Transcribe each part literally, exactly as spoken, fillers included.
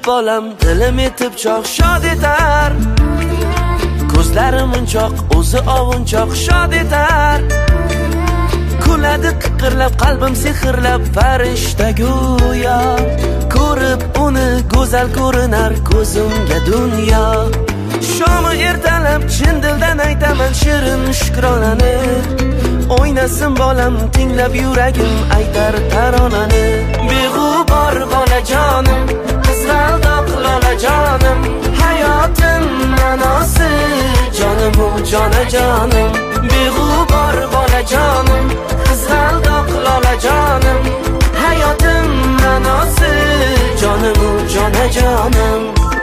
bolam dilim etib choq shod etar. Ko'zlarim unchoq, o'zi ovunchoq shod etar. Kuladi qiqirlab, qalbim sehrlab, farishta go'yo. Ko'rib uni go'zal ko'rinar ko'zimga dunyo. Shomi ertalab chin dildan aytaman shirin shukronani. O'ynasin bolam tinglab yuragim aytar taronani. Beg'ubor bolajonim, qizg'aldoq lolajonim, hayotim ma'nosi jonim u jonajonim. Beg'ubor bolajonim, qizg'aldoq lolajonim, hayotim ma'nosi jonim u jonajonim.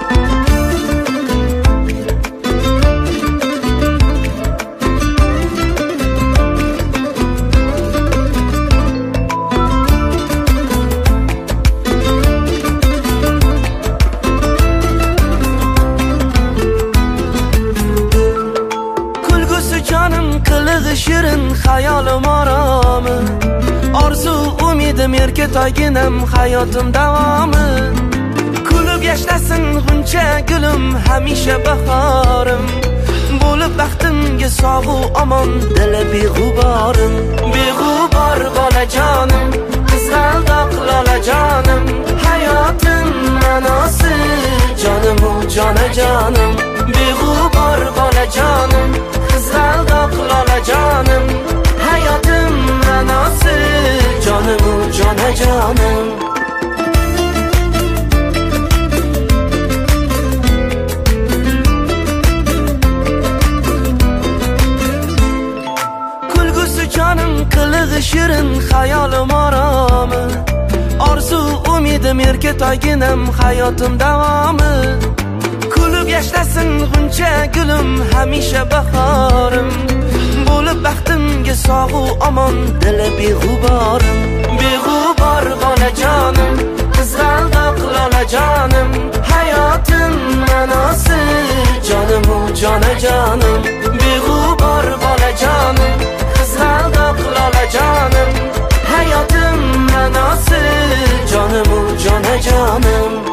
Shirin hayolim oromi, orzu umidim erka toyginam hayotim davomi. Kulib yashnasin g'uncha gulim hamisha bahorim, bo'lib baxtimga sog'u omon dili beg'uborim. Beg'ubor bolajonim, qizg'aldoq lolajonim, hayotim ma'nosi jonim u jonajonim. Beg'ubor bolajonim, qizg'aldoq lolajonim, hayotim ma'nosi jonim u jonajonim. Kulgusi jonim, qilig'i shirin hayolim oromi, orzu umidim erka toyginam hayotim davomi. Kulib yashnasin g'uncha gulim hamisha bahorim, bo'lib baxtimga sog'u omon dili beg'uborim. Beg'ubor bolajonim, qizg'aldoq lolajonim, hayotim ma'nosi jonim u jonajonim. Beg'ubor bolajonim, qizg'aldoq lolajonim, hayotim ma'nosi jonim u jonajonim.